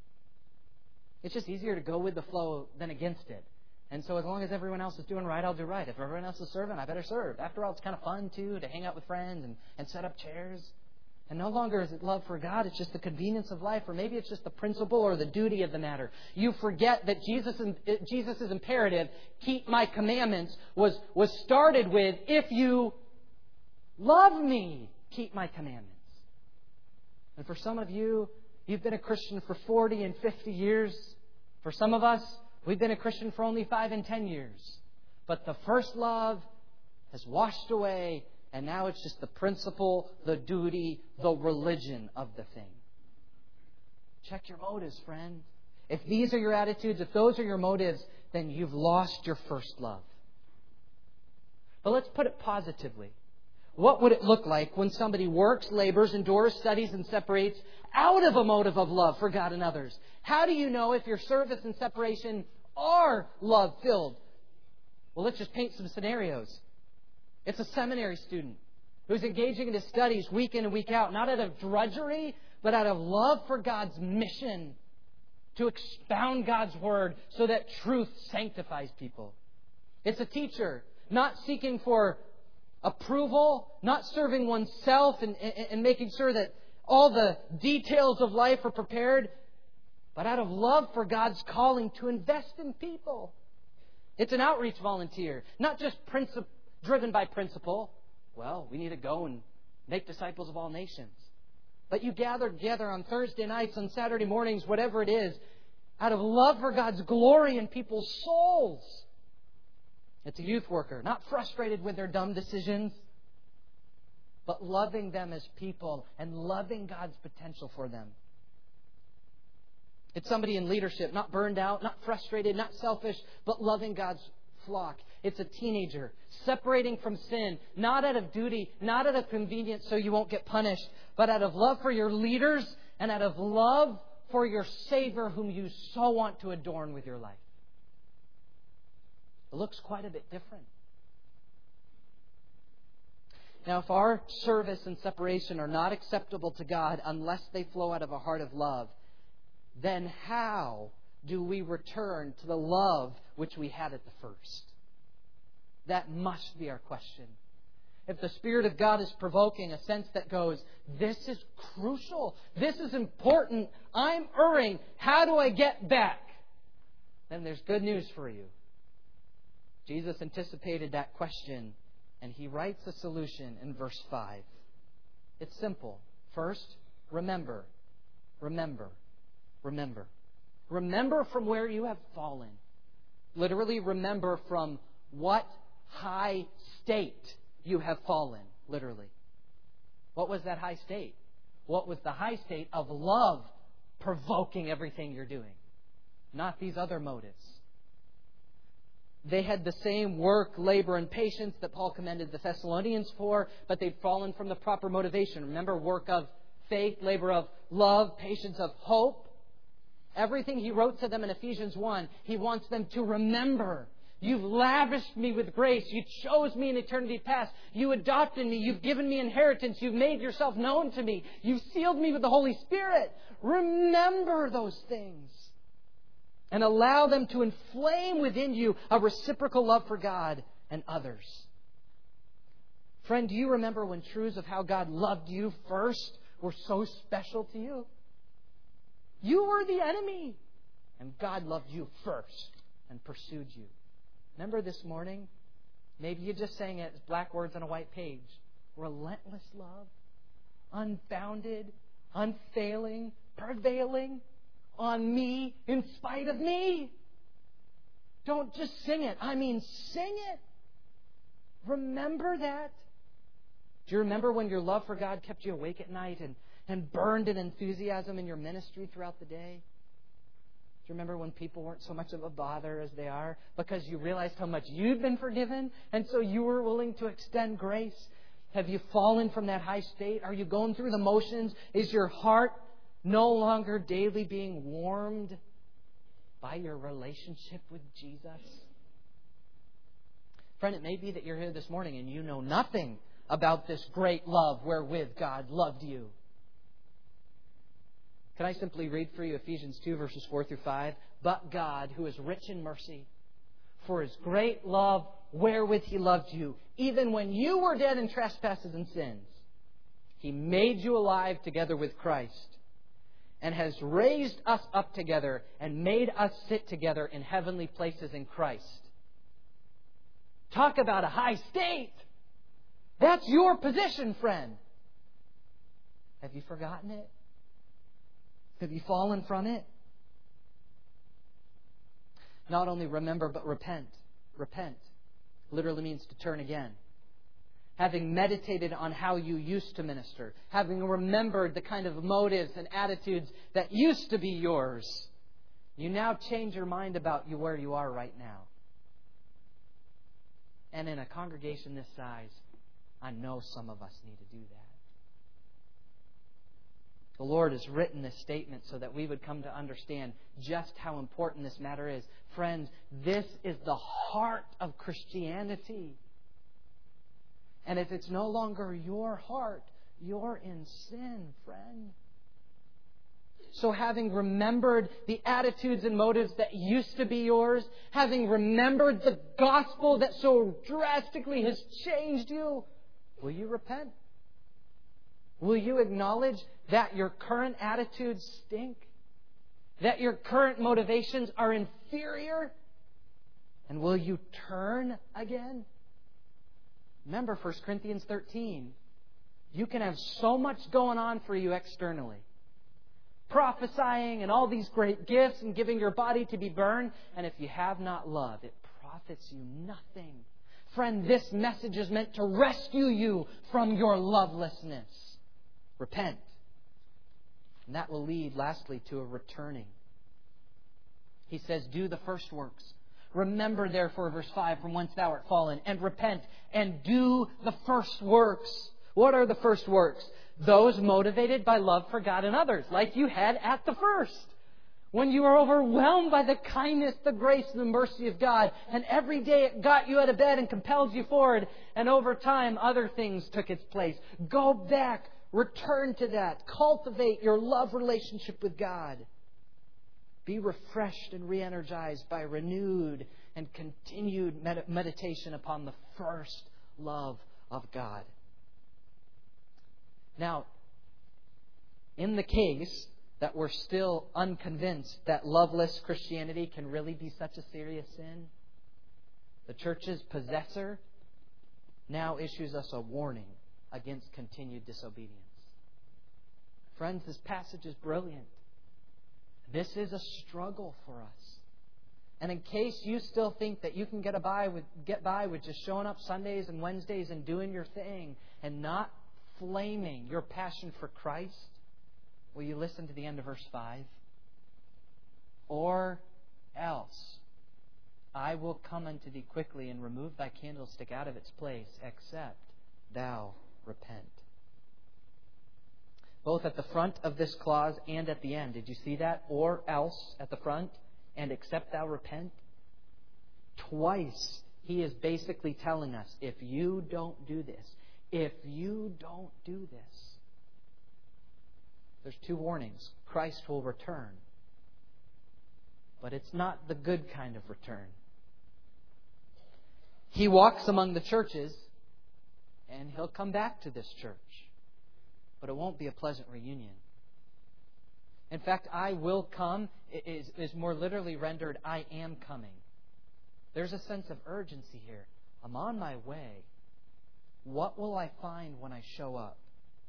It's just easier to go with the flow than against it. And so as long as everyone else is doing right, I'll do right. If everyone else is serving, I better serve. After all, it's kind of fun, too, to hang out with friends and, and set up chairs. And no longer is it love for God, it's just the convenience of life, or maybe it's just the principle or the duty of the matter. You forget that Jesus' Jesus' imperative, keep my commandments, was, was started with, if you love me, keep my commandments. And for some of you, you've been a Christian for forty and fifty years. For some of us, we've been a Christian for only five and ten years. But the first love has washed away, and now it's just the principle, the duty, the religion of the thing. Check your motives, friend. If these are your attitudes, if those are your motives, then you've lost your first love. But let's put it positively. What would it look like when somebody works, labors, endures, studies, and separates out of a motive of love for God and others? How do you know if your service and separation are love-filled? Well, let's just paint some scenarios. It's a seminary student who's engaging in his studies week in and week out, not out of drudgery, but out of love for God's mission to expound God's Word so that truth sanctifies people. It's a teacher, not seeking for approval, not serving oneself and, and, and making sure that all the details of life are prepared, but out of love for God's calling to invest in people. It's an outreach volunteer, not just princip- driven by principle. Well, we need to go and make disciples of all nations. But you gather together on Thursday nights, on Saturday mornings, whatever it is, out of love for God's glory in people's souls. It's a youth worker, not frustrated with their dumb decisions, but loving them as people and loving God's potential for them. It's somebody in leadership, not burned out, not frustrated, not selfish, but loving God's flock. It's a teenager, separating from sin, not out of duty, not out of convenience so you won't get punished, but out of love for your leaders and out of love for your Savior whom you so want to adorn with your life. It looks quite a bit different. Now, if our service and separation are not acceptable to God unless they flow out of a heart of love, then how do we return to the love which we had at the first? That must be our question. If the Spirit of God is provoking a sense that goes, this is crucial, this is important, I'm erring, how do I get back? Then there's good news for you. Jesus anticipated that question, and He writes a solution in verse five. It's simple. First, remember, remember, remember. Remember from where you have fallen. Literally, remember from what high state you have fallen. Literally. What was that high state? What was the high state of love provoking everything you're doing? Not these other motives. They had the same work, labor, and patience that Paul commended the Thessalonians for, but they'd fallen from the proper motivation. Remember, work of faith, labor of love, patience of hope. Everything he wrote to them in Ephesians one, he wants them to remember. You've lavished me with grace. You chose me in eternity past. You adopted me. You've given me inheritance. You've made yourself known to me. You've sealed me with the Holy Spirit. Remember those things. And allow them to inflame within you a reciprocal love for God and others. Friend, do you remember when truths of how God loved you first were so special to you? You were the enemy. And God loved you first and pursued you. Remember this morning? Maybe you just sang it as black words on a white page. Relentless love. Unbounded. Unfailing. Prevailing on me in spite of me. Don't just sing it. I mean, sing it. Remember that. Do you remember when your love for God kept you awake at night and, and burned in enthusiasm in your ministry throughout the day? Do you remember when people weren't so much of a bother as they are because you realized how much you'd been forgiven and so you were willing to extend grace? Have you fallen from that high state? Are you going through the motions? Is your heart no longer daily being warmed by your relationship with Jesus? Friend, it may be that you're here this morning and you know nothing about this great love wherewith God loved you. Can I simply read for you Ephesians two, verses four through five? But God, who is rich in mercy, for His great love wherewith He loved you, even when you were dead in trespasses and sins, He made you alive together with Christ, and has raised us up together and made us sit together in heavenly places in Christ. Talk about a high state! That's your position, friend. Have you forgotten it? Have you fallen from it? Not only remember, but repent. Repent literally means to turn again. Having meditated on how you used to minister, having remembered the kind of motives and attitudes that used to be yours, you now change your mind about you where you are right now. And in a congregation this size, I know some of us need to do that. The Lord has written this statement so that we would come to understand just how important this matter is. Friends, this is the heart of Christianity. And if it's no longer your heart, you're in sin, friend. So having remembered the attitudes and motives that used to be yours, having remembered the gospel that so drastically has changed you, will you repent? Will you acknowledge that your current attitudes stink? That your current motivations are inferior? And will you turn again? Remember First Corinthians thirteen. You can have so much going on for you externally. Prophesying and all these great gifts and giving your body to be burned. And if you have not love, it profits you nothing. Friend, this message is meant to rescue you from your lovelessness. Repent. And that will lead, lastly, to a returning. He says, do the first works. Remember, therefore, verse five, from whence thou art fallen, and repent, and do the first works. What are the first works? Those motivated by love for God and others, like you had at the first. When you were overwhelmed by the kindness, the grace, and the mercy of God, and every day it got you out of bed and compelled you forward, and over time other things took its place. Go back. Return to that. Cultivate your love relationship with God. Be refreshed and re-energized by renewed and continued med- meditation upon the first love of God. Now, in the case that we're still unconvinced that loveless Christianity can really be such a serious sin, the church's possessor now issues us a warning against continued disobedience. Friends, this passage is brilliant. This is a struggle for us. And in case you still think that you can get by with get by with just showing up Sundays and Wednesdays and doing your thing and not flaming your passion for Christ, will you listen to the end of verse five? Or else I will come unto thee quickly and remove thy candlestick out of its place, except thou repent. Both at the front of this clause and at the end. Did you see that? Or else at the front and except thou repent. Twice he is basically telling us, if you don't do this, if you don't do this, there's two warnings. Christ will return. But it's not the good kind of return. He walks among the churches, and He'll come back to this church. But it won't be a pleasant reunion. In fact, I will come is, is more literally rendered, I am coming. There's a sense of urgency here. I'm on my way. What will I find when I show up?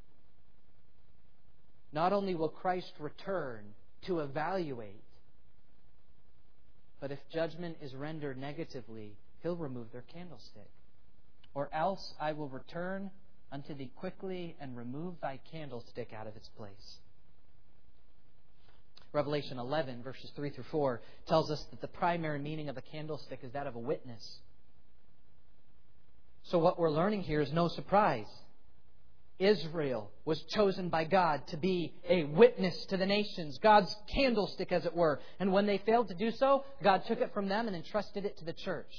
Not only will Christ return to evaluate, but if judgment is rendered negatively, He'll remove their candlestick. Or else I will return unto thee quickly and remove thy candlestick out of its place. Revelation eleven, verses three through four, tells us that the primary meaning of a candlestick is that of a witness. So what we're learning here is no surprise. Israel was chosen by God to be a witness to the nations, God's candlestick, as it were. And when they failed to do so, God took it from them and entrusted it to the church.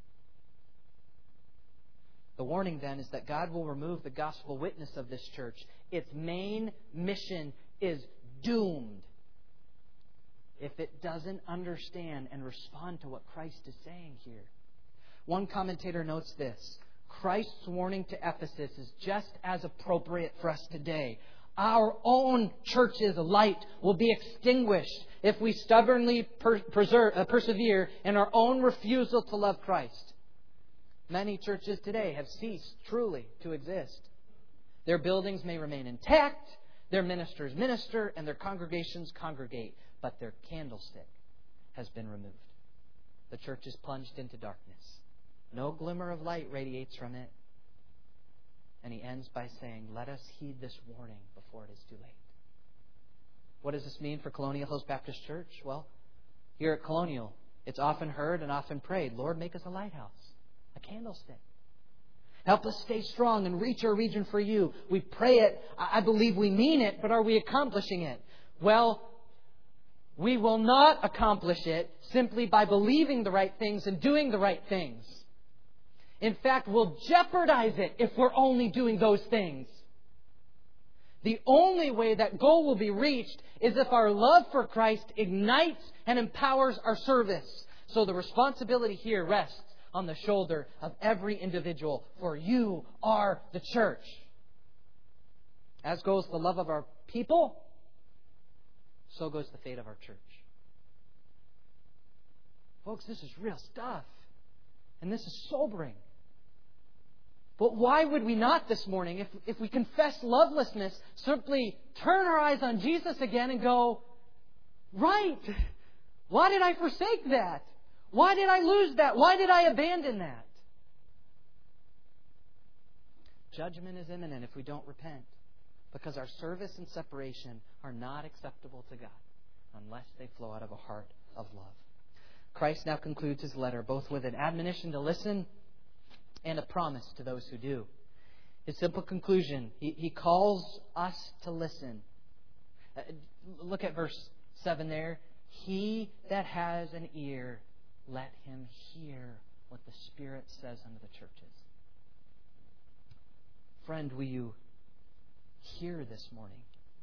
The warning then is that God will remove the gospel witness of this church. Its main mission is doomed if it doesn't understand and respond to what Christ is saying here. One commentator notes this: Christ's warning to Ephesus is just as appropriate for us today. Our own church's light will be extinguished if we stubbornly per- preserve, uh, persevere in our own refusal to love Christ. Many churches today have ceased truly to exist. Their buildings may remain intact, their ministers minister, and their congregations congregate, but their candlestick has been removed. The church is plunged into darkness. No glimmer of light radiates from it. And he ends by saying, let us heed this warning before it is too late. What does this mean for Colonial Hills Baptist Church? Well, here at Colonial, it's often heard and often prayed, Lord, make us a lighthouse, a candlestick. Help us stay strong and reach our region for you. We pray it. I believe we mean it, but are we accomplishing it? Well, we will not accomplish it simply by believing the right things and doing the right things. In fact, we'll jeopardize it if we're only doing those things. The only way that goal will be reached is if our love for Christ ignites and empowers our service. So the responsibility here rests on the shoulder of every individual, for you are the church. As goes the love of our people, so goes the fate of our church. Folks, this is real stuff. And this is sobering. But why would we not this morning, if, if we confess lovelessness, simply turn our eyes on Jesus again and go, right, why did I forsake that? Why did I lose that? Why did I abandon that? Judgment is imminent if we don't repent, because our service and separation are not acceptable to God unless they flow out of a heart of love. Christ now concludes his letter both with an admonition to listen and a promise to those who do. His simple conclusion, he, he calls us to listen. Uh, look at verse seven there. He that has an ear, let him hear what the Spirit says unto the churches. Friend, will you hear this morning?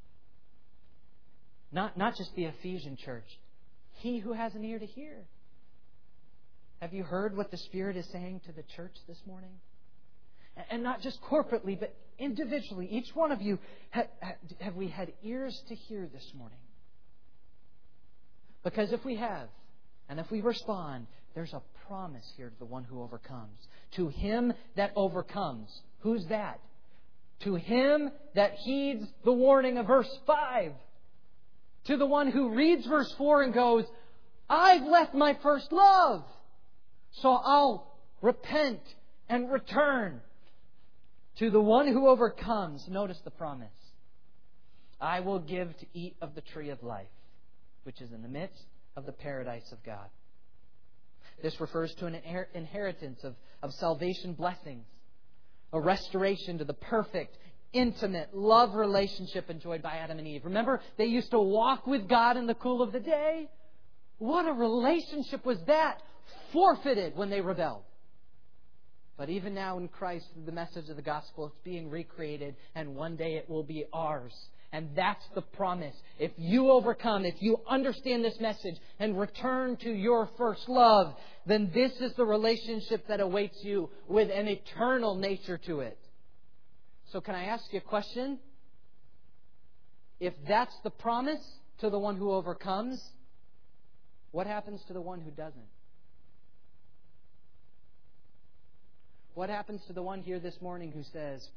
Not, not just the Ephesian church. He who has an ear to hear. Have you heard what the Spirit is saying to the church this morning? And not just corporately, but individually. Each one of you, have, have we had ears to hear this morning? Because if we have, and if we respond, there's a promise here to the one who overcomes. To him that overcomes. Who's that? To him that heeds the warning of verse five. To the one who reads verse four and goes, I've left my first love, so I'll repent and return. To the one who overcomes, notice the promise. I will give to eat of the tree of life, which is in the midst of the paradise of God. This refers to an inheritance of, of salvation blessings, a restoration to the perfect, intimate love relationship enjoyed by Adam and Eve. Remember, they used to walk with God in the cool of the day? What a relationship was that? Forfeited when they rebelled. But even now in Christ, the message of the gospel, it's being recreated, and one day it will be ours. And that's the promise. If you overcome, if you understand this message and return to your first love, then this is the relationship that awaits you with an eternal nature to it. So can I ask you a question? If that's the promise, to the one who overcomes, what happens to the one who doesn't? What happens to the one here this morning who says,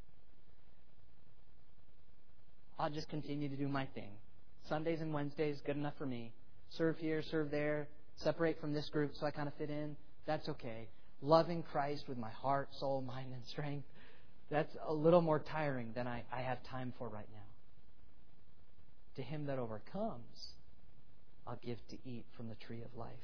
I'll just continue to do my thing. Sundays and Wednesdays, good enough for me. Serve here, serve there, separate from this group so I kind of fit in. That's okay. Loving Christ with my heart, soul, mind, and strength, that's a little more tiring than I, I have time for right now. To him that overcomes, I'll give to eat from the tree of life.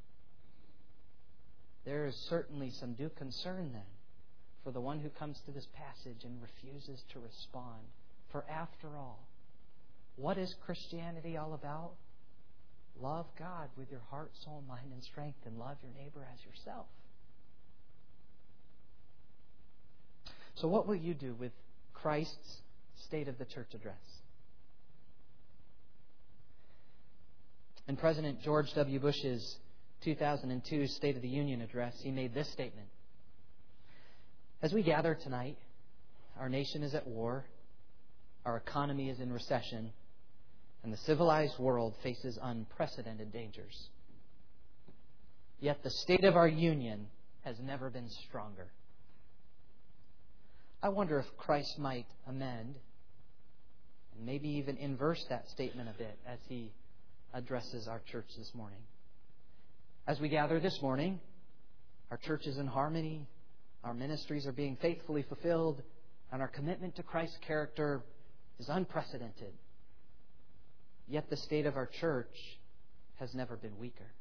There is certainly some due concern then for the one who comes to this passage and refuses to respond. For after all, what is Christianity all about? Love God with your heart, soul, mind, and strength, and love your neighbor as yourself. So what will you do with Christ's State of the Church address? In President George W. Bush's two thousand two State of the Union address, he made this statement. As we gather tonight, our nation is at war, our economy is in recession, and the civilized world faces unprecedented dangers. Yet the state of our union has never been stronger. I wonder if Christ might amend and maybe even inverse that statement a bit as He addresses our church this morning. As we gather this morning, our church is in harmony, our ministries are being faithfully fulfilled, and our commitment to Christ's character is unprecedented. Yet the state of our church has never been weaker.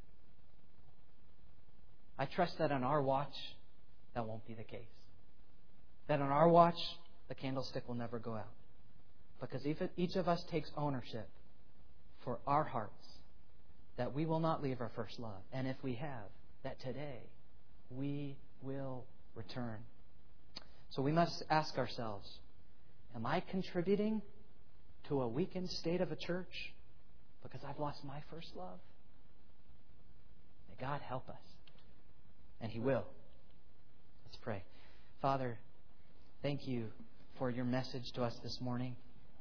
I trust that on our watch, that won't be the case. That on our watch, the candlestick will never go out. Because if each of us takes ownership for our hearts, that we will not leave our first love. And if we have, that today we will return. So we must ask ourselves, am I contributing to a weakened state of a church because I've lost my first love? May God help us. And He will. Let's pray. Father, thank you for your message to us this morning.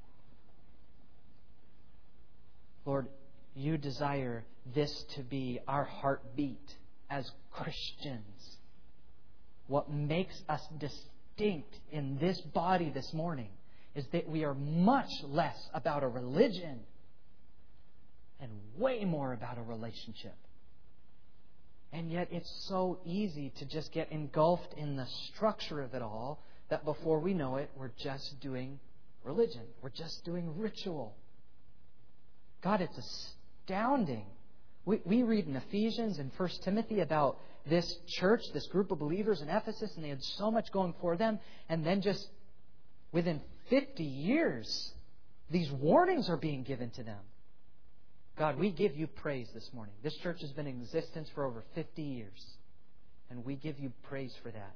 Lord, you desire this to be our heartbeat as Christians. What makes us distinct in this body this morning is that we are much less about a religion and way more about a relationship. And yet it's so easy to just get engulfed in the structure of it all that before we know it, we're just doing religion. We're just doing ritual. God, it's astounding. We, we read in Ephesians and First Timothy about this church, this group of believers in Ephesus, and they had so much going for them. And then just within fifty years, these warnings are being given to them. God, we give you praise this morning. This church has been in existence for over fifty years, and we give you praise for that.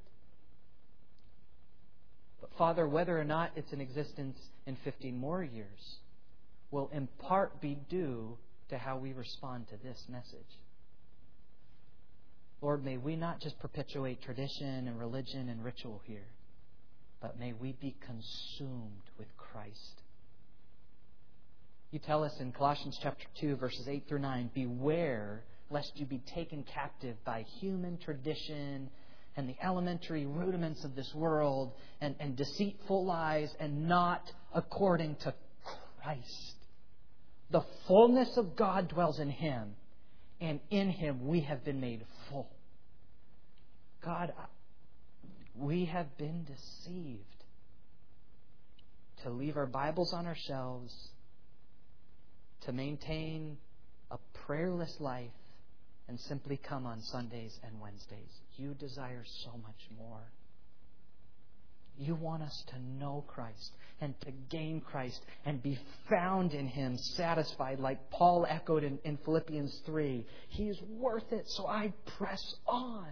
But Father, whether or not it's in existence in fifteen more years will in part be due to how we respond to this message. Lord, may we not just perpetuate tradition and religion and ritual here, but may we be consumed with Christ. You tell us in Colossians chapter two, verses eight through nine, beware lest you be taken captive by human tradition and the elementary rudiments of this world and, and deceitful lies, and not according to Christ. The fullness of God dwells in Him, and in Him we have been made full. God, we have been deceived to leave our Bibles on our shelves, to maintain a prayerless life, and simply come on Sundays and Wednesdays. You desire so much more. You want us to know Christ and to gain Christ and be found in Him, satisfied, like Paul echoed in, in Philippians three. He's worth it, so I press on.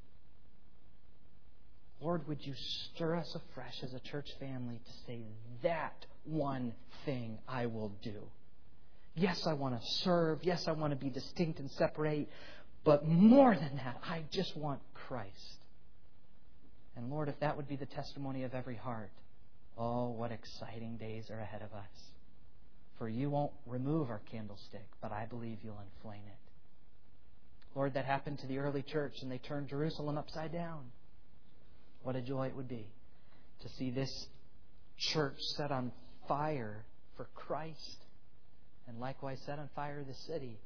Lord, would you stir us afresh as a church family to say, that one thing I will do. Yes, I want to serve. Yes, I want to be distinct and separate. But more than that, I just want Christ. And Lord, if that would be the testimony of every heart, oh, what exciting days are ahead of us. For you won't remove our candlestick, but I believe you'll inflame it. Lord, that happened to the early church, and they turned Jerusalem upside down. What a joy it would be to see this church set on fire for Christ, and likewise set on fire the city.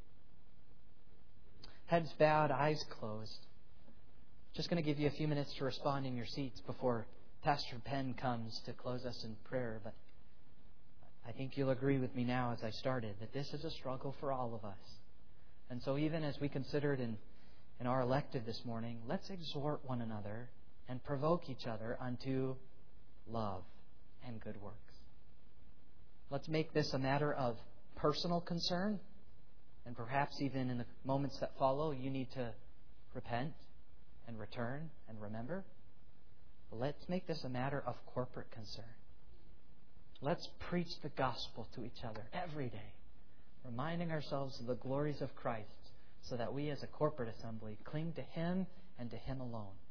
Heads bowed, eyes closed. Just going to give you a few minutes to respond in your seats before Pastor Penn comes to close us in prayer. But I think you'll agree with me now as I started that this is a struggle for all of us. And so even as we considered in, in our elective this morning, let's exhort one another and provoke each other unto love and good works. Let's make this a matter of personal concern. And perhaps even in the moments that follow, you need to repent and return and remember. Let's make this a matter of corporate concern. Let's preach the gospel to each other every day, reminding ourselves of the glories of Christ so that we as a corporate assembly cling to Him and to Him alone.